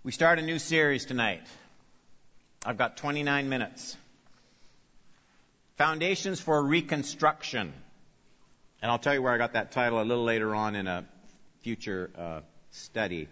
We start a new series tonight. I've got 29 minutes. Foundations for Reconstruction. And I'll tell you where I got that title a little later on in a future study.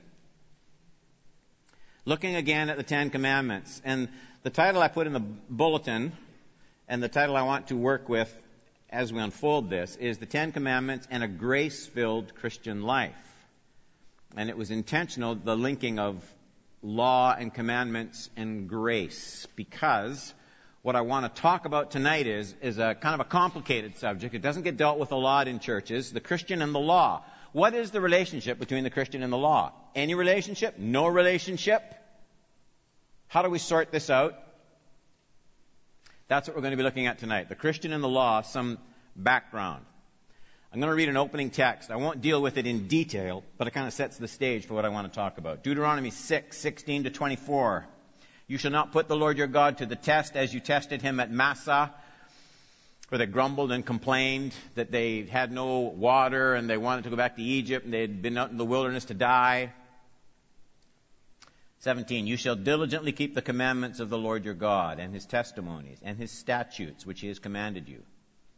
Looking again at the Ten Commandments. And the title I put in the bulletin, and the title I want to work with as we unfold this, is The Ten Commandments and a Grace-Filled Christian Life. And it was intentional, the linking of law and commandments and grace, because what I want to talk about tonight is a kind of a complicated subject. It doesn't get dealt with a lot in churches. The Christian and the law. What is the relationship between the Christian and the law? Any relationship? No relationship? How do we sort this out? That's what we're going to be looking at tonight. The Christian and the law, some background. I'm going to read an opening text. I won't deal with it in detail, but it kind of sets the stage for what I want to talk about. Deuteronomy 6:16-24. You shall not put the Lord your God to the test as you tested him at Massah, where they grumbled and complained that they had no water and they wanted to go back to Egypt and they had been out in the wilderness to die. 17. You shall diligently keep the commandments of the Lord your God and his testimonies and his statutes which he has commanded you.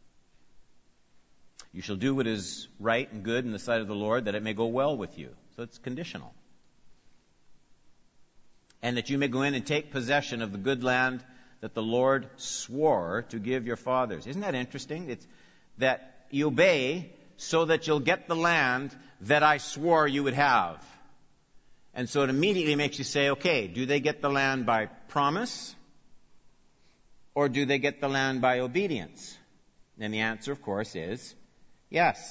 You shall do what is right and good in the sight of the Lord, that it may go well with you. So it's conditional. And that you may go in and take possession of the good land that the Lord swore to give your fathers. Isn't that interesting? It's that you obey so that you'll get the land that I swore you would have. And so it immediately makes you say, okay, do they get the land by promise? Or do they get the land by obedience? And the answer, of course, is yes.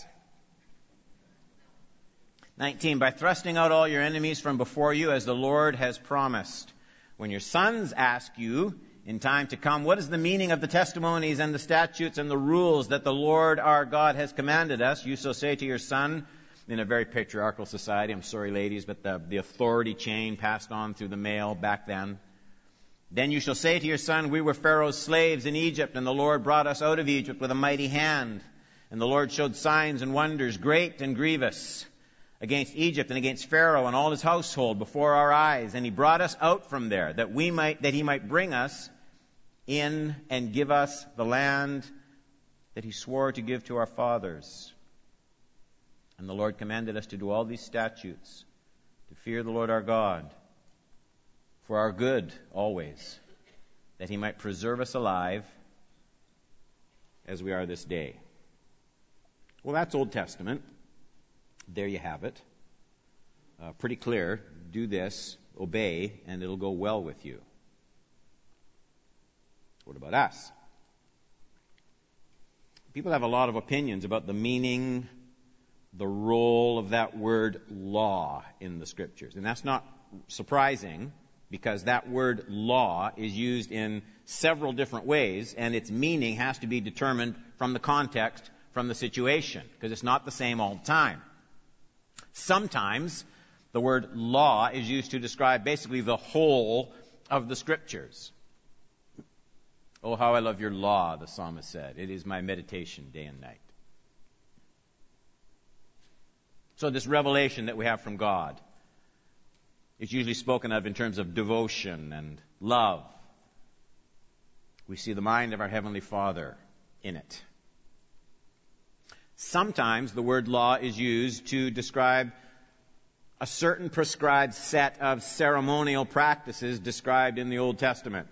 19, by thrusting out all your enemies from before you, as the Lord has promised. When your sons ask you in time to come, what is the meaning of the testimonies and the statutes and the rules that the Lord our God has commanded us? You shall say to your son, in a very patriarchal society, I'm sorry ladies, but the authority chain passed on through the male back then. Then you shall say to your son, we were Pharaoh's slaves in Egypt, and the Lord brought us out of Egypt with a mighty hand. And the Lord showed signs and wonders, great and grievous, against Egypt and against Pharaoh and all his household before our eyes. And he brought us out from there, that he might bring us in and give us the land that he swore to give to our fathers. And the Lord commanded us to do all these statutes, to fear the Lord our God, for our good always, that he might preserve us alive as we are this day. Well, that's Old Testament. There you have it. Pretty clear. Do this, obey, and it'll go well with you. What about us? People have a lot of opinions about the meaning, the role of that word law in the Scriptures. And that's not surprising, because that word law is used in several different ways, and its meaning has to be determined from the context, from the situation, because it's not the same all the time. Sometimes the word law is used to describe basically the whole of the Scriptures. Oh, how I love your law, the psalmist said. It is my meditation day and night. So this revelation that we have from God is usually spoken of in terms of devotion and love. We see the mind of our Heavenly Father in it. Sometimes the word law is used to describe a certain prescribed set of ceremonial practices described in the Old Testament.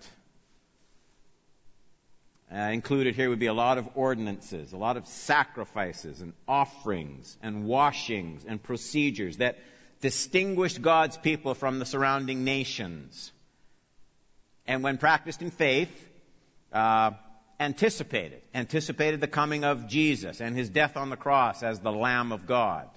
Included here would be a lot of ordinances, a lot of sacrifices and offerings and washings and procedures that distinguished God's people from the surrounding nations. And when practiced in faith, anticipated the coming of Jesus and his death on the cross as the Lamb of God.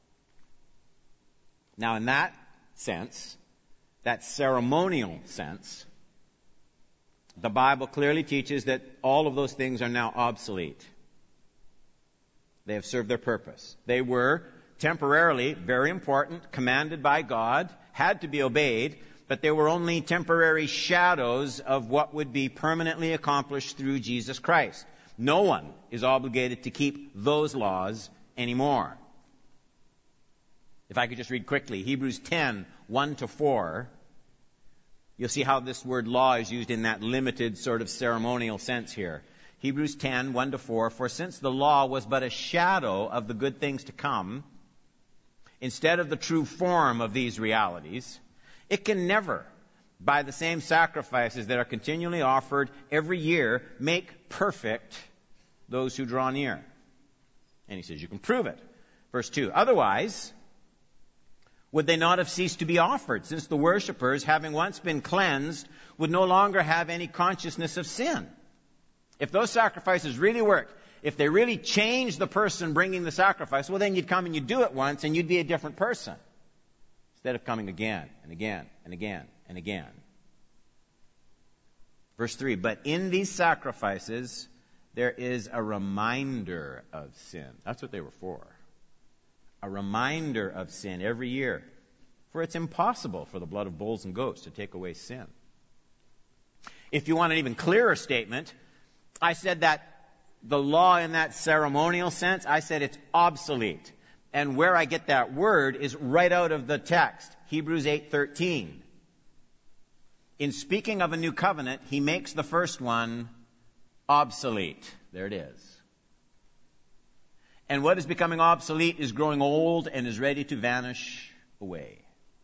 Now, in that sense, that ceremonial sense, the Bible clearly teaches that all of those things are now obsolete. They have served their purpose. They were temporarily very important, commanded by God, had to be obeyed, but they were only temporary shadows of what would be permanently accomplished through Jesus Christ. No one is obligated to keep those laws anymore. If I could just read quickly, Hebrews 10, 1-4 You'll see how this word law is used in that limited sort of ceremonial sense here. Hebrews 10, 1-4, for since the law was but a shadow of the good things to come, instead of the true form of these realities, it can never, by the same sacrifices that are continually offered every year, make perfect those who draw near. And he says you can prove it. Verse 2, otherwise, would they not have ceased to be offered, since the worshippers, having once been cleansed, would no longer have any consciousness of sin? If those sacrifices really work, if they really change the person bringing the sacrifice, well, then you'd come and you'd do it once and you'd be a different person, instead of coming again and again and again and again. Verse 3, but in these sacrifices there is a reminder of sin. That's what they were for. A reminder of sin every year. For it's impossible for the blood of bulls and goats to take away sin. If you want an even clearer statement, I said that the law in that ceremonial sense, I said it's obsolete. And where I get that word is right out of the text, Hebrews 8:13. In speaking of a new covenant, he makes the first one obsolete. There it is. And what is becoming obsolete is growing old and is ready to vanish away.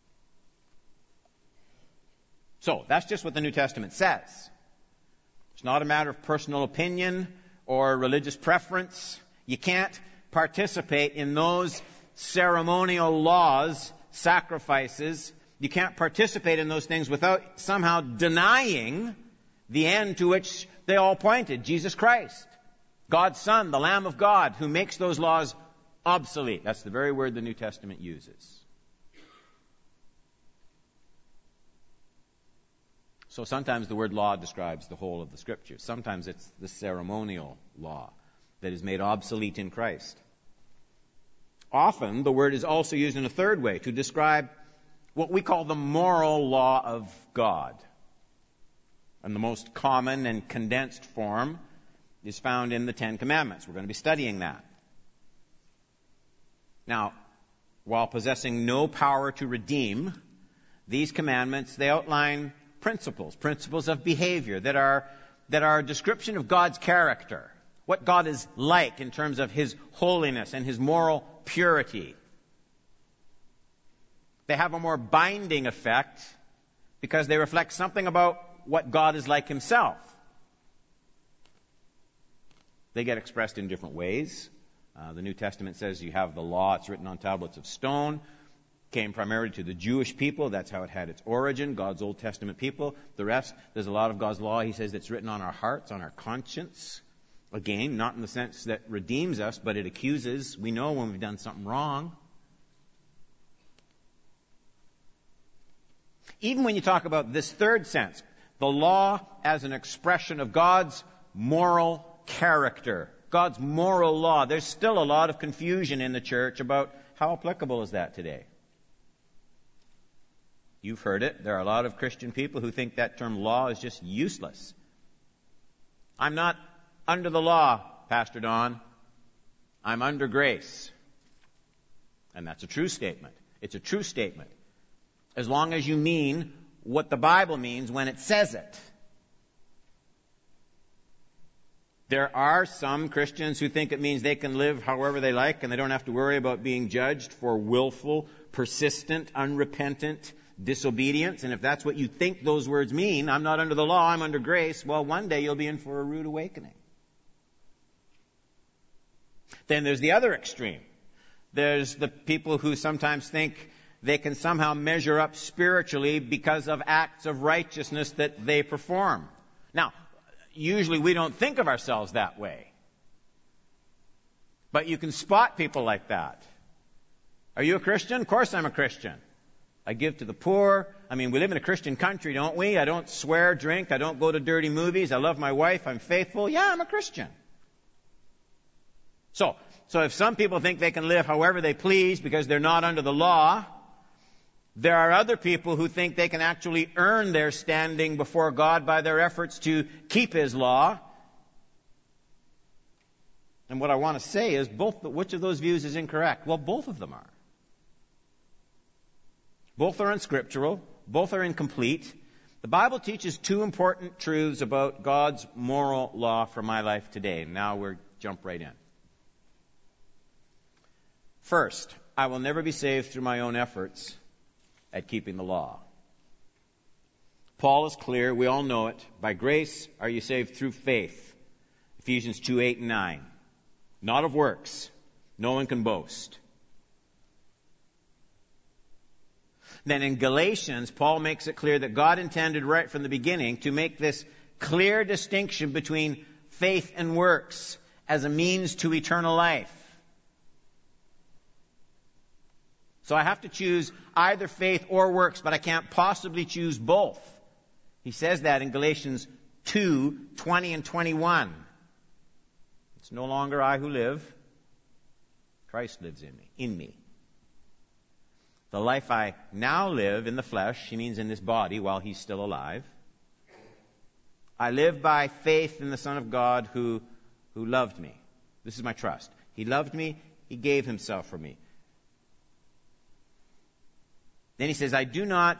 So, that's just what the New Testament says. It's not a matter of personal opinion or religious preference. You can't participate in those ceremonial laws, sacrifices. You can't participate in those things without somehow denying the end to which they all pointed, Jesus Christ, God's Son, the Lamb of God, who makes those laws obsolete. That's the very word the New Testament uses. So sometimes the word law describes the whole of the Scriptures. Sometimes it's the ceremonial law that is made obsolete in Christ. Often the word is also used in a third way to describe what we call the moral law of God. And the most common and condensed form is found in the Ten Commandments. We're going to be studying that. Now, while possessing no power to redeem, these commandments, they outline principles of behavior that are a description of God's character, what God is like in terms of His holiness and His moral purity. They have a more binding effect because they reflect something about what God is like Himself. They get expressed in different ways. The New Testament says you have the law, it's written on tablets of stone. Came primarily to the Jewish people. That's how it had its origin, God's Old Testament people. The rest, there's a lot of God's law, he says, that's written on our hearts, on our conscience. Again, not in the sense that redeems us, but it accuses. We know when we've done something wrong. Even when you talk about this third sense, the law as an expression of God's moral character, God's moral law, there's still a lot of confusion in the church about how applicable is that today. You've heard it. There are a lot of Christian people who think that term law is just useless. I'm not under the law, Pastor Don. I'm under grace. And that's a true statement. It's a true statement. As long as you mean what the Bible means when it says it. There are some Christians who think it means they can live however they like and they don't have to worry about being judged for willful, persistent, unrepentant disobedience. And if that's what you think those words mean, I'm not under the law, I'm under grace, well, one day you'll be in for a rude awakening. Then there's the other extreme. There's the people who sometimes think they can somehow measure up spiritually because of acts of righteousness that they perform. Now, usually we don't think of ourselves that way. But you can spot people like that. Are you a Christian? Of course I'm a Christian. I give to the poor. I mean, we live in a Christian country, don't we? I don't swear, drink. I don't go to dirty movies. I love my wife. I'm faithful. Yeah, I'm a Christian. So if some people think they can live however they please because they're not under the law, there are other people who think they can actually earn their standing before God by their efforts to keep His law. And what I want to say is, which of those views is incorrect? Well, both of them are. Both are unscriptural. Both are incomplete. The Bible teaches two important truths about God's moral law for my life today. Now we'll jump right in. First, I will never be saved through my own efforts at keeping the law. Paul is clear, we all know it. By grace are you saved through faith. Ephesians 2:8 and 9. Not of works. No one can boast. Then in Galatians, Paul makes it clear that God intended right from the beginning to make this clear distinction between faith and works as a means to eternal life. So I have to choose either faith or works, but I can't possibly choose both. He says that in Galatians 2:20 and 21. It's no longer I who live. Christ lives in me. The life I now live in the flesh, he means in this body while he's still alive, I live by faith in the Son of God who loved me. This is my trust. He loved me. He gave himself for me. Then he says, I do not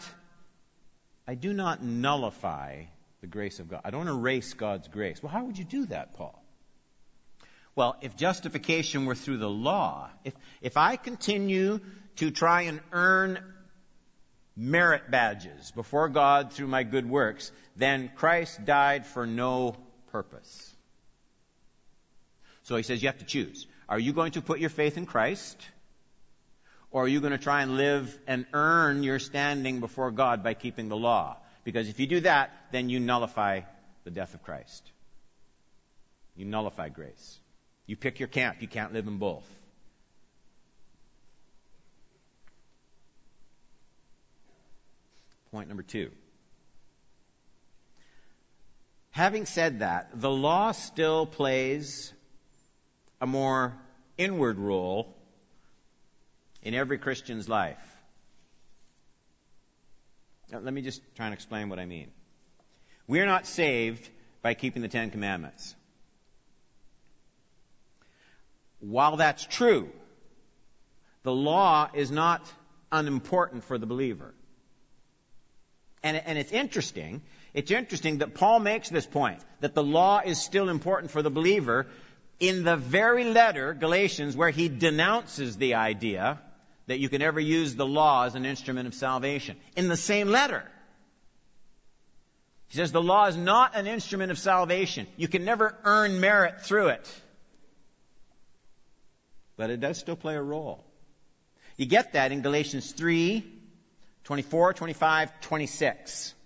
nullify the grace of God. I don't erase God's grace. Well, how would you do that, Paul? Well, if justification were through the law, if I continue to try and earn merit badges before God through my good works, then Christ died for no purpose. So he says you have to choose. Are you going to put your faith in Christ? Or are you going to try and live and earn your standing before God by keeping the law? Because if you do that, then you nullify the death of Christ. You nullify grace. You pick your camp. You can't live in both. Point number 2. Having said that, the law still plays a more inward role in every Christian's life. Now, let me just try and explain what I mean. We are not saved by keeping the 10 Commandments. While that's true, the law is not unimportant for the believer. And it's interesting that Paul makes this point, that the law is still important for the believer in the very letter, Galatians, where he denounces the idea that you can ever use the law as an instrument of salvation. In the same letter, he says the law is not an instrument of salvation. You can never earn merit through it. But it does still play a role. You get that in Galatians 3:24, 25, 26.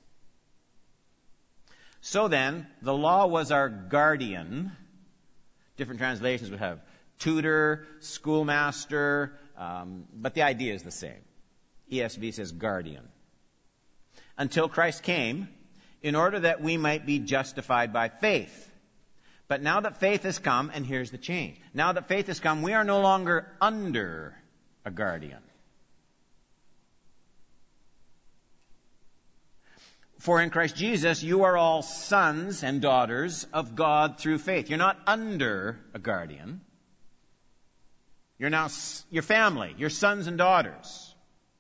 So then, the law was our guardian. Different translations would have tutor, schoolmaster, but the idea is the same. ESV says guardian. Until Christ came, in order that we might be justified by faith. But now that faith has come, and here's the change. Now that faith has come, we are no longer under a guardian. For in Christ Jesus, you are all sons and daughters of God through faith. You're not under a guardian. You're now your family, your sons and daughters.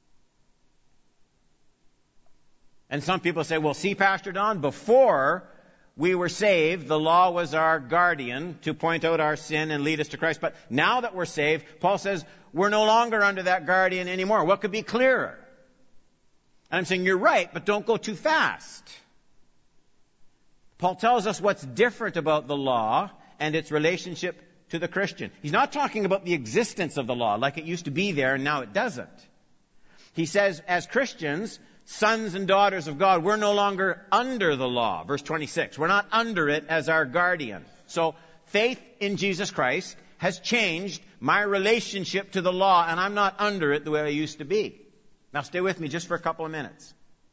And some people say, well, see, Pastor Don, before we were saved, the law was our guardian to point out our sin and lead us to Christ. But now that we're saved, Paul says, we're no longer under that guardian anymore. What could be clearer? And I'm saying, you're right, but don't go too fast. Paul tells us what's different about the law and its relationship to the Christian. He's not talking about the existence of the law, like it used to be there and now it doesn't. He says, as Christians, sons and daughters of God, we're no longer under the law. Verse 26. We're not under it as our guardian. So faith in Jesus Christ has changed my relationship to the law, and I'm not under it the way I used to be. Now stay with me just for a couple of minutes.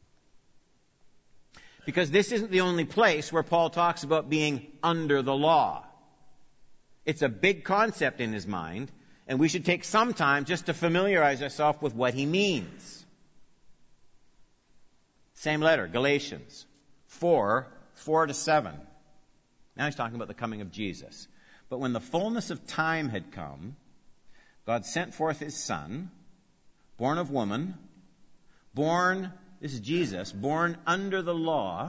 Because this isn't the only place where Paul talks about being under the law. It's a big concept in his mind, and we should take some time just to familiarize ourselves with what he means. Same letter, Galatians 4:4-7. Now he's talking about the coming of Jesus. But when the fullness of time had come, God sent forth his Son, born of woman, born this is Jesus, born under the law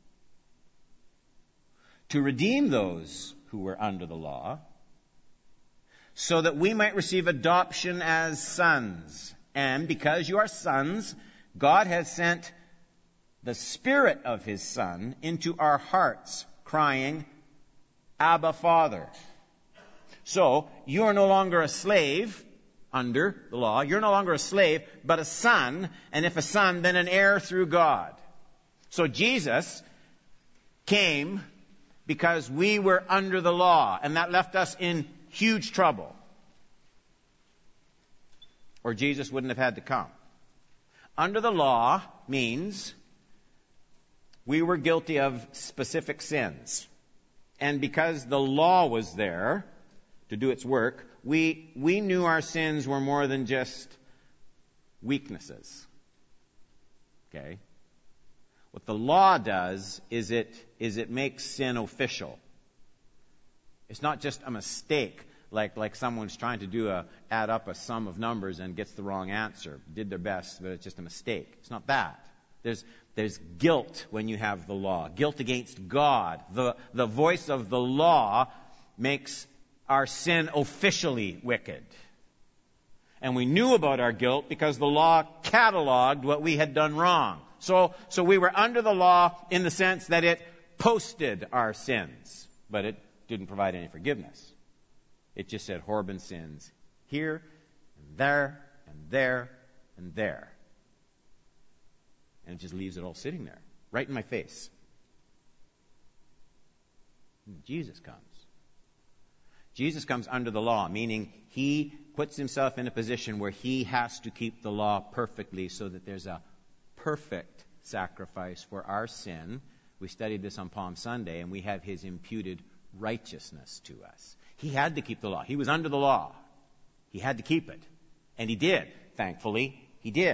to redeem those who were under the law, so that we might receive adoption as sons. And because you are sons, God has sent the Spirit of His Son into our hearts, crying, Abba, Father. So, you are no longer a slave under the law. You're no longer a slave, but a son. And if a son, then an heir through God. So Jesus came because we were under the law, and that left us in huge trouble. Or Jesus wouldn't have had to come. Under the law means we were guilty of specific sins. And because the law was there to do its work, we knew our sins were more than just weaknesses. Okay? What the law does is it makes sin official. It's not just a mistake, like someone's trying to add up a sum of numbers and gets the wrong answer. Did their best, but it's just a mistake. It's not that. There's guilt when you have the law. Guilt against God. The voice of the law makes our sin officially wicked. And we knew about our guilt because the law cataloged what we had done wrong. So we were under the law in the sense that it posted our sins, but it didn't provide any forgiveness. It just said Horban sins here and there and there and there. And it just leaves it all sitting there, right in my face. And Jesus comes. Jesus comes under the law, meaning He puts Himself in a position where He has to keep the law perfectly so that there's a perfect sacrifice for our sin. We studied this on Palm Sunday, and we have His imputed righteousness to us. He had to keep the law. He was under the law. He had to keep it. And He did. Thankfully, He did.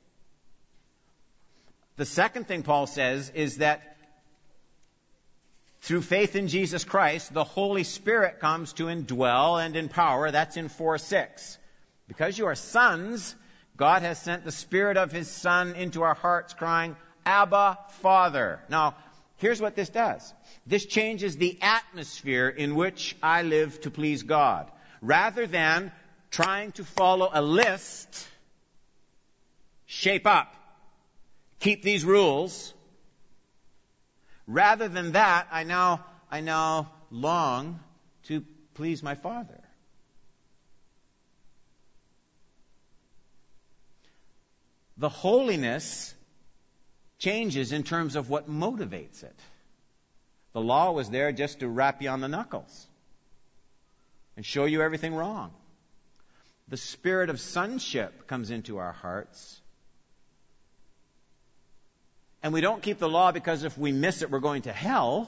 The second thing Paul says is that through faith in Jesus Christ, the Holy Spirit comes to indwell and empower. That's in 4:6. Because you are sons, God has sent the Spirit of His Son into our hearts, crying, Abba, Father. Now, here's what this does. This changes the atmosphere in which I live to please God. Rather than trying to follow a list, shape up, keep these rules, rather than that, I now long to please my Father. The holiness changes in terms of what motivates it. The law was there just to rap you on the knuckles and show you everything wrong. The spirit of sonship comes into our hearts. And we don't keep the law because if we miss it, we're going to hell.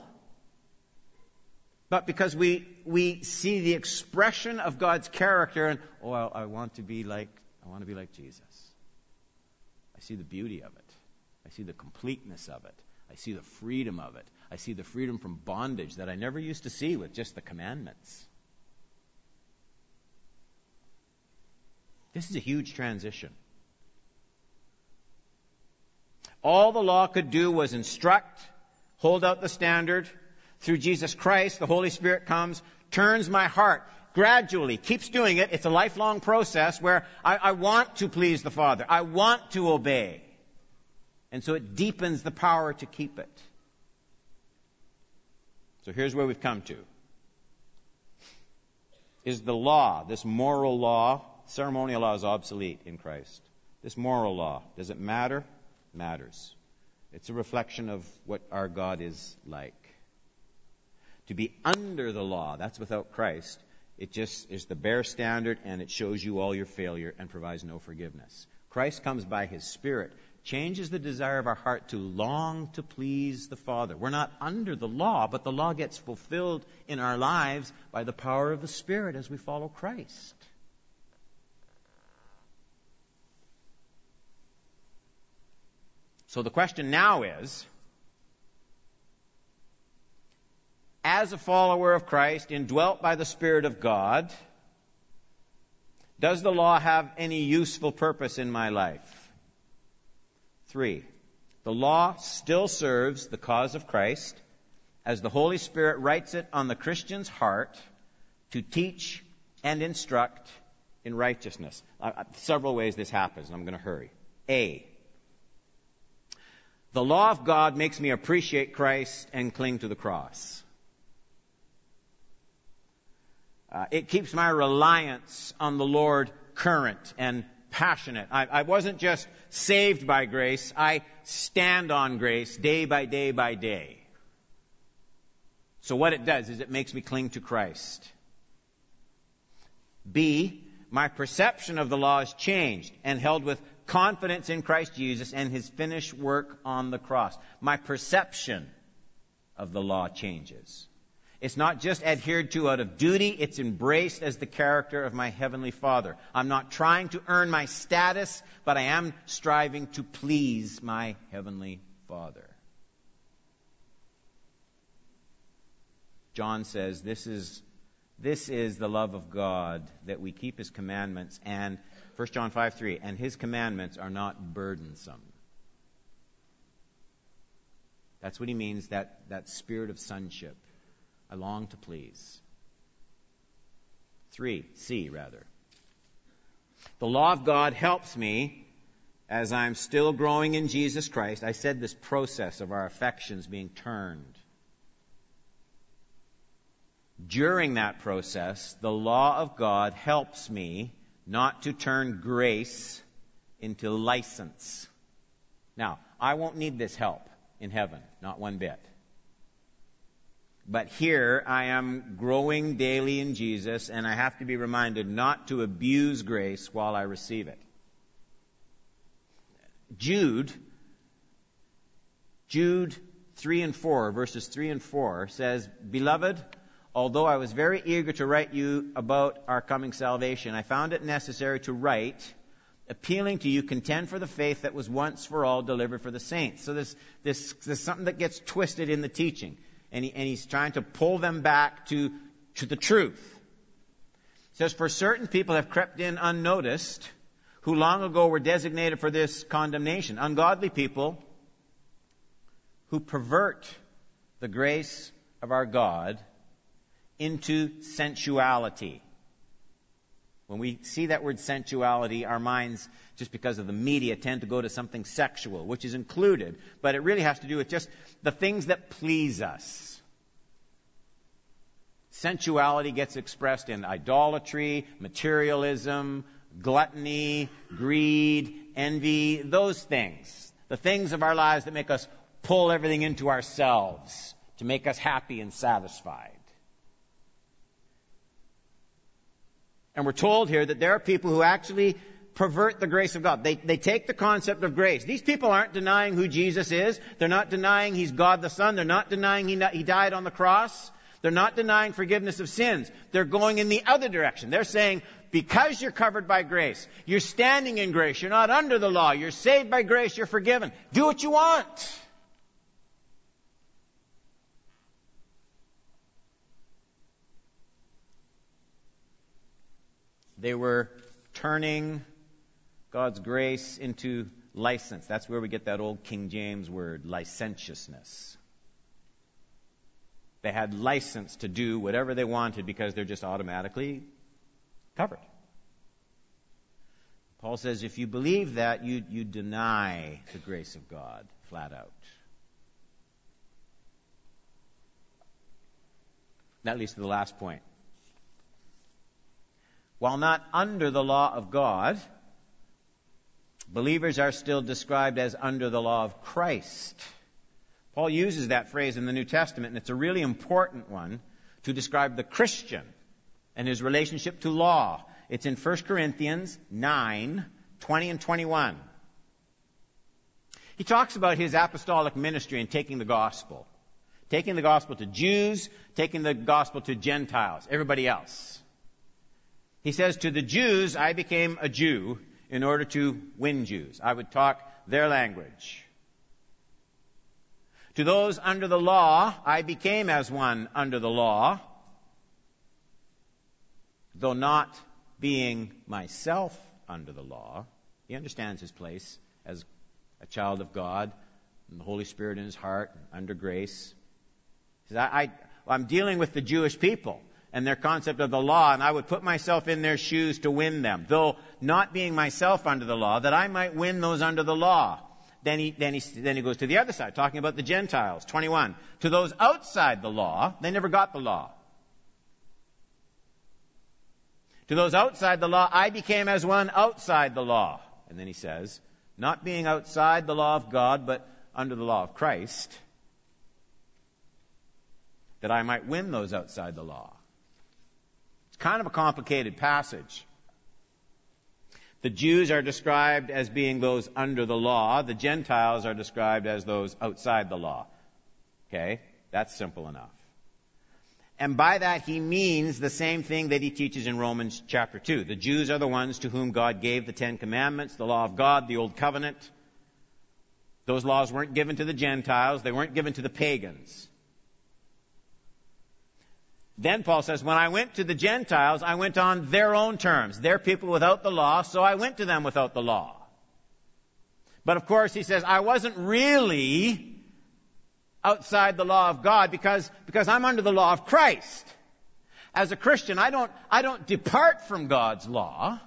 But because we see the expression of God's character and, I want to be like Jesus. I see the beauty of it. I see the completeness of it. I see the freedom of it. I see the freedom from bondage that I never used to see with just the commandments. This is a huge transition. All the law could do was instruct, hold out the standard. Through Jesus Christ, the Holy Spirit comes, turns my heart, gradually, keeps doing it. It's a lifelong process where I want to please the Father. I want to obey. And so it deepens the power to keep it. So here's where we've come to. Is the law, this moral law, ceremonial law is obsolete in Christ. This moral law, does it matter? Matters. It's a reflection of what our God is like. To be under the law, that's without Christ. It just is the bare standard, and it shows you all your failure and provides no forgiveness. Christ comes by His Spirit, changes the desire of our heart to long to please the Father. We're not under the law, but the law gets fulfilled in our lives by the power of the Spirit as we follow Christ. So the question now is, as a follower of Christ, indwelt by the Spirit of God, does the law have any useful purpose in my life? 3. The law still serves the cause of Christ as the Holy Spirit writes it on the Christian's heart to teach and instruct in righteousness. Several ways this happens, and I'm going to hurry. A. The law of God makes me appreciate Christ and cling to the cross. It keeps my reliance on the Lord current and passionate. I wasn't just saved by grace. I stand on grace day by day by day. So what it does is it makes me cling to Christ. B, my perception of the law is changed and held with confidence in Christ Jesus and His finished work on the cross. My perception of the law changes. It's not just adhered to out of duty, it's embraced as the character of my Heavenly Father. I'm not trying to earn my status, but I am striving to please my Heavenly Father. John says this is the love of God, that we keep His commandments, and 1 John 5:3, and His commandments are not burdensome. That's what he means, that spirit of sonship. I long to please. 3, rather. The law of God helps me as I'm still growing in Jesus Christ. I said this process of our affections being turned. During that process, the law of God helps me not to turn grace into license. Now, I won't need this help in heaven, not one bit. But here I am growing daily in Jesus, and I have to be reminded not to abuse grace while I receive it. Jude 3 and 4, verses 3 and 4 says, Beloved, although I was very eager to write you about our coming salvation, I found it necessary to write, appealing to you, contend for the faith that was once for all delivered for the saints. So there's something that gets twisted in the teaching. And he's trying to pull them back to the truth. It says, for certain people have crept in unnoticed, who long ago were designated for this condemnation. Ungodly people who pervert the grace of our God into sensuality. When we see that word sensuality, our minds, just because of the media, tend to go to something sexual, which is included, but it really has to do with just the things that please us. Sensuality gets expressed in idolatry, materialism, gluttony, greed, envy, those things. The things of our lives that make us pull everything into ourselves to make us happy and satisfied. And we're told here that there are people who actually pervert the grace of God. They take the concept of grace. These people aren't denying who Jesus is. They're not denying He's God the Son. They're not denying He died on the cross. They're not denying forgiveness of sins. They're going in the other direction. They're saying, because you're covered by grace, you're standing in grace, you're not under the law, you're saved by grace, you're forgiven. Do what you want. They were turning God's grace into license. That's where we get that old King James word, licentiousness. They had license to do whatever they wanted because they're just automatically covered. Paul says if you believe that, you deny the grace of God flat out. That leads to the last point. While not under the law of God, believers are still described as under the law of Christ. Paul uses that phrase in the New Testament, and it's a really important one to describe the Christian and his relationship to law. It's in 1 Corinthians 9, 20 and 21. He talks about his apostolic ministry and taking the gospel. Taking the gospel to Jews, taking the gospel to Gentiles, everybody else. He says, to the Jews, I became a Jew in order to win Jews. I would talk their language. To those under the law, I became as one under the law, though not being myself under the law. He understands his place as a child of God, and the Holy Spirit in his heart, under grace. He says, I'm dealing with the Jewish people and their concept of the law, and I would put myself in their shoes to win them, though not being myself under the law, that I might win those under the law. Then he goes to the other side, talking about the Gentiles. 21. To those outside the law, they never got the law. To those outside the law, I became as one outside the law. And then he says, not being outside the law of God, but under the law of Christ, that I might win those outside the law. It's kind of a complicated passage. The Jews are described as being those under the law. The Gentiles are described as those outside the law. Okay? That's simple enough. And by that he means the same thing that he teaches in Romans chapter 2. The Jews are the ones to whom God gave the Ten Commandments, the law of God, the Old Covenant. Those laws weren't given to the Gentiles. They weren't given to the pagans. Then Paul says, when I went to the Gentiles, I went on their own terms. They're people without the law, so I went to them without the law. But of course, he says, I wasn't really outside the law of God because I'm under the law of Christ. As a Christian, I don't depart from God's law.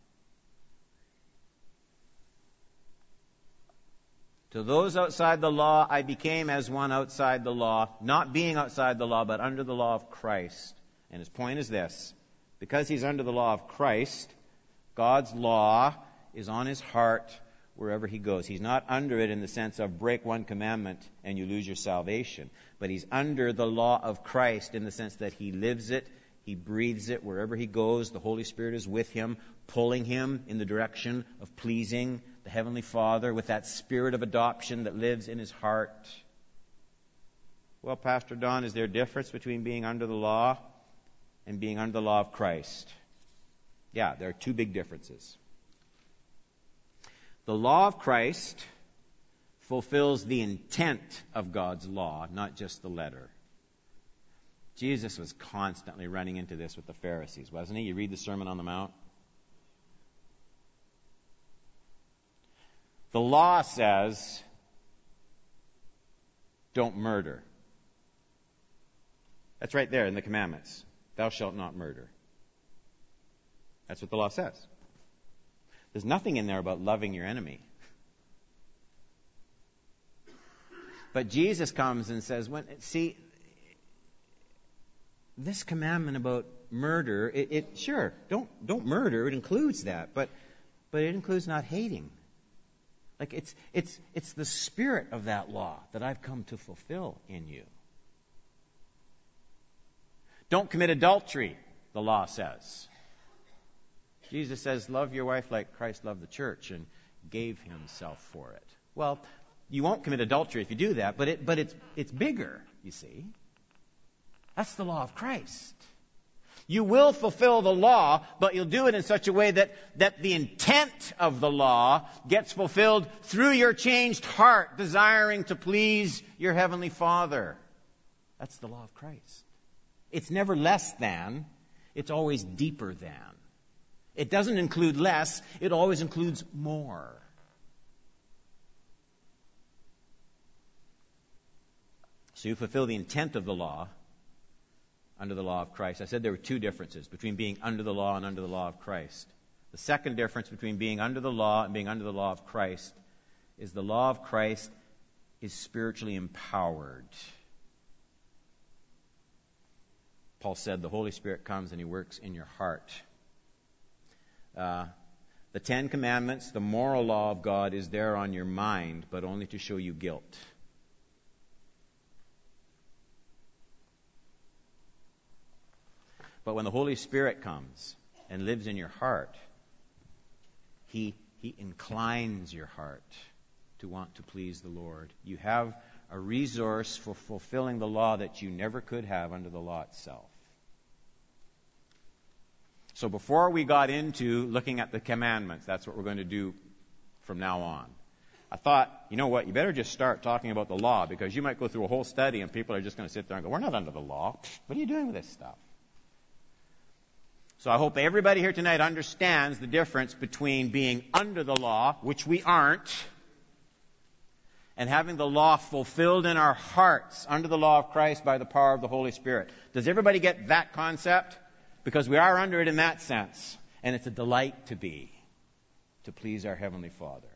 To those outside the law, I became as one outside the law, not being outside the law, but under the law of Christ. And his point is this. Because he's under the law of Christ, God's law is on his heart wherever he goes. He's not under it in the sense of break one commandment and you lose your salvation. But he's under the law of Christ in the sense that he lives it, he breathes it wherever he goes. The Holy Spirit is with him, pulling him in the direction of pleasing the Heavenly Father with that spirit of adoption that lives in his heart. Well, Pastor Don, is there a difference between being under the law and being under the law of Christ? Yeah, there are two big differences. The law of Christ fulfills the intent of God's law, not just the letter. Jesus was constantly running into this with the Pharisees, wasn't he? You read the Sermon on the Mount. The law says, don't murder. That's right there in the commandments. Thou shalt not murder. That's what the law says. There's nothing in there about loving your enemy. But Jesus comes and says, this commandment about murder, sure, don't murder. It includes that, but it includes not hating. Like it's the spirit of that law that I've come to fulfill in you. Don't commit adultery, the law says. Jesus says, love your wife like Christ loved the church and gave himself for it. Well, you won't commit adultery if you do that, but it's bigger, you see. That's the law of Christ. You will fulfill the law, but you'll do it in such a way that the intent of the law gets fulfilled through your changed heart, desiring to please your Heavenly Father. That's the law of Christ. It's never less than, it's always deeper than. It doesn't include less, it always includes more. So you fulfill the intent of the law under the law of Christ. I said there were two differences between being under the law and under the law of Christ. The second difference between being under the law and being under the law of Christ is the law of Christ is spiritually empowered. Paul said the Holy Spirit comes and he works in your heart. The Ten Commandments, the moral law of God, is there on your mind, but only to show you guilt. But when the Holy Spirit comes and lives in your heart, He inclines your heart to want to please the Lord. You have a resource for fulfilling the law that you never could have under the law itself. So before we got into looking at the commandments, that's what we're going to do from now on. I thought, you know what, you better just start talking about the law, because you might go through a whole study and people are just going to sit there and go, we're not under the law. What are you doing with this stuff? So I hope everybody here tonight understands the difference between being under the law, which we aren't, and having the law fulfilled in our hearts under the law of Christ by the power of the Holy Spirit. Does everybody get that concept? Because we are under it in that sense. And it's a delight to please our Heavenly Father.